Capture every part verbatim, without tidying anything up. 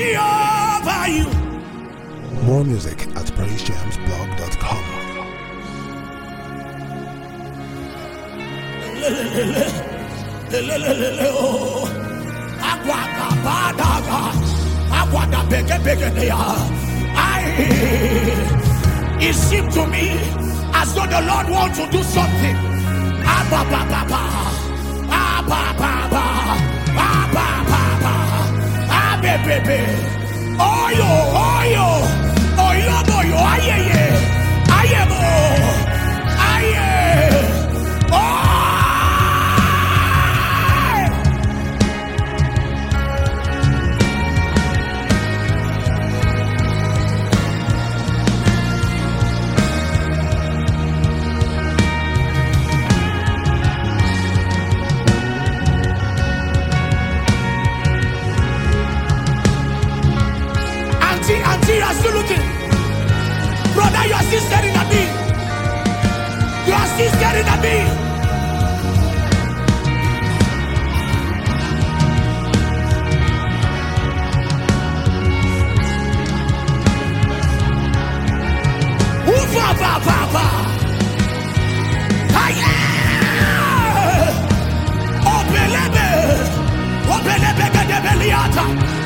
prophecy over you. More music at praise jams blog dot com. It seemed to me as though the Lord wants to do something. Oh yo, oh yo, oh yo, oh yo, aye, aye, aye, aye, oh. Auntie, you are still looking. Brother, you are still staring at me. You are still staring at me. Ufa, pa, pa, pa. Aye. Opelebe. Opelebe de beliata.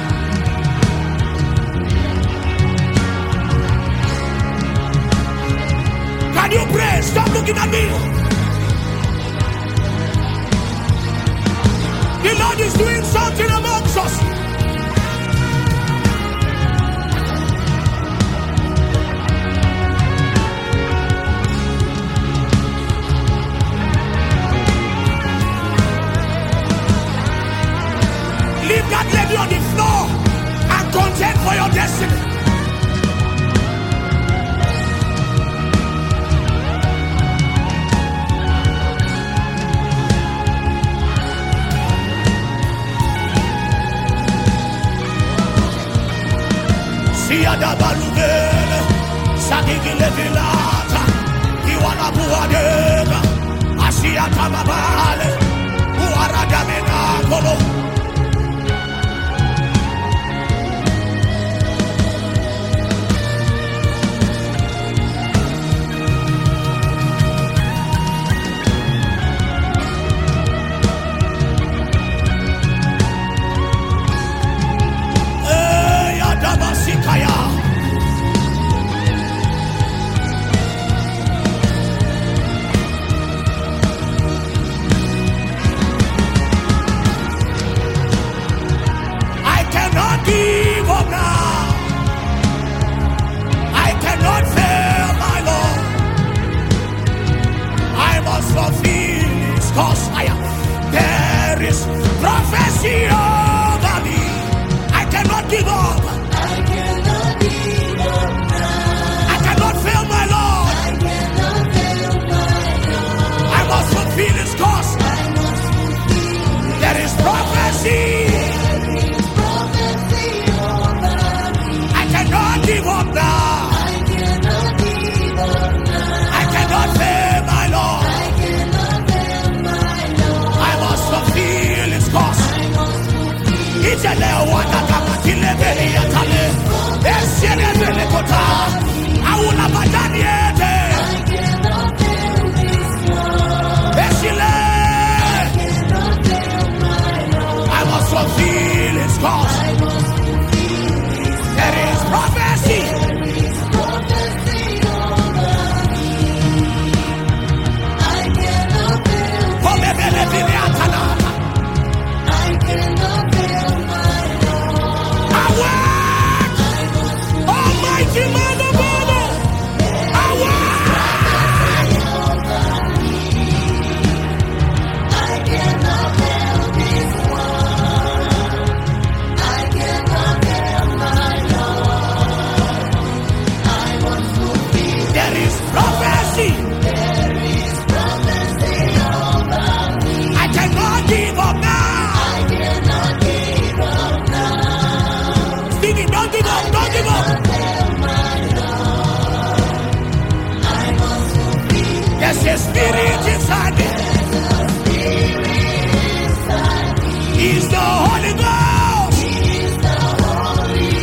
Can you pray? Stop looking at me. The Lord is doing something amongst us. Leave that lady on the floor and contend for your destiny. Siada balubele, sagigile vilata, iwana buadega, asiata mabale, uarada menakolo. Give up now. I cannot fail my Lord. I must fulfill His cause. I am. There is prophecy over me. I cannot give up. I cannot give up now. I cannot fail my Lord. I cannot fail my Lord. I must fulfill His cause. I must fulfill. There is prophecy. Give up now. I cannot give up now. I cannot fail my Lord. I cannot fail my Lord. I must fulfill His cause. I must fulfill. Itele wana kamatile beli yatale. Esiene bele kota. Awuna badani ete. I cannot fail this Lord. Esile. I cannot fail my Lord. I must fulfill His cause. I must fulfill His cause. There is prophecy. There's a spirit inside me. He's the Holy Ghost. He's the Holy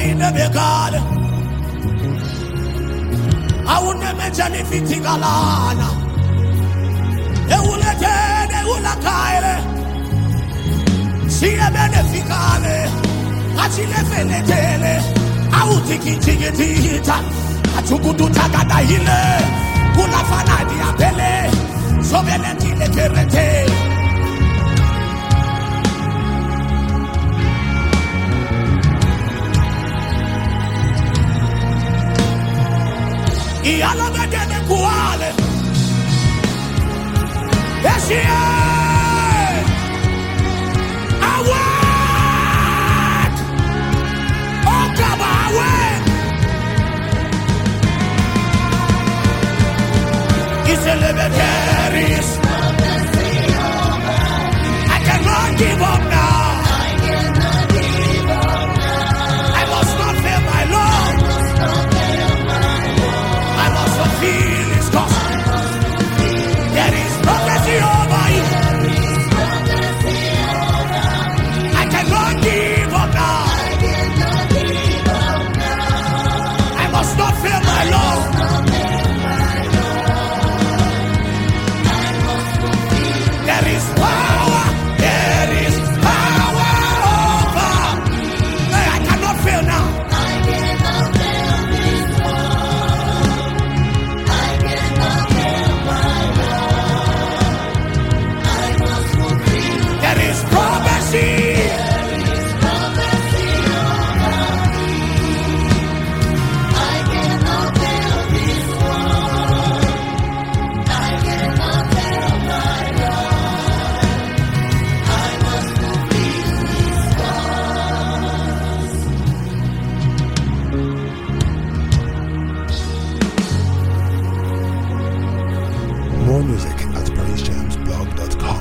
in the Begala. I would never Janifiti Galana. They will attend, they will attire. See a beneficale. Achille Fenetele. I will take it to get it. I took to Tagada Hile. Ulafana Diabele. So Venetile Terete. I love the Kuale. Yes, yeah. I want. Oh, come away. It's a libertaries. I cannot give up now. I must not fail my Lord. Feel his cause. There is prophecy over you. I cannot give up now. I must not fear my Lord. There is power. There is power over. I cannot fail now. More music at praise jams blog dot com.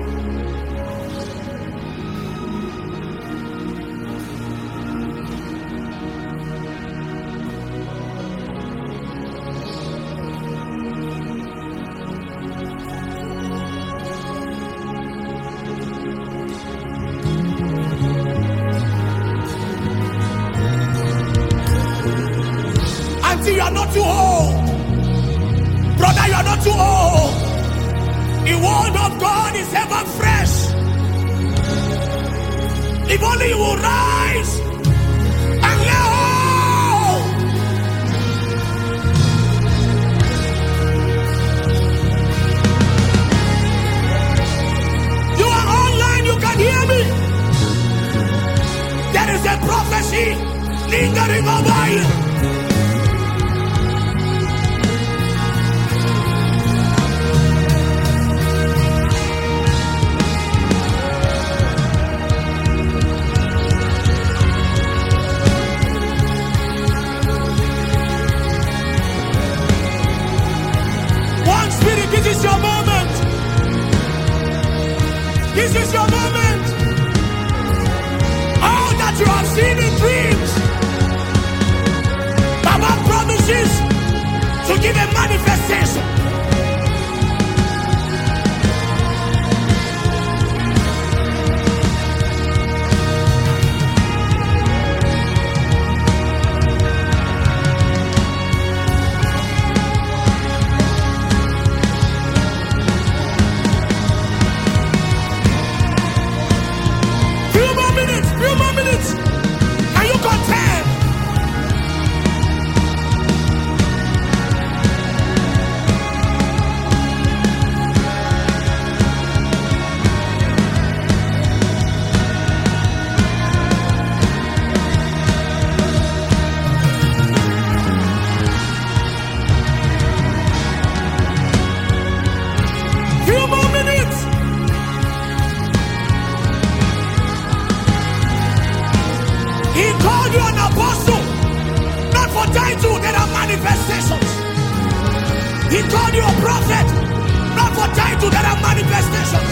Auntie, you are not too old. Brother, you are not too old. The word of God is ever fresh. If only you will rise and let all. You are online, you can hear me. There is a prophecy lingering over you. This is your moment. This is your moment. All that you have seen in dreams, Baba promises to give a manifestation. Can you contend? Few more minutes. He called you an apostle, not for title, there are manifestations. He called you a prophet, not for title, there are manifestations.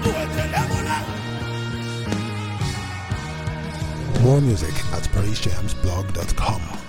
More music at praise jams blog dot com.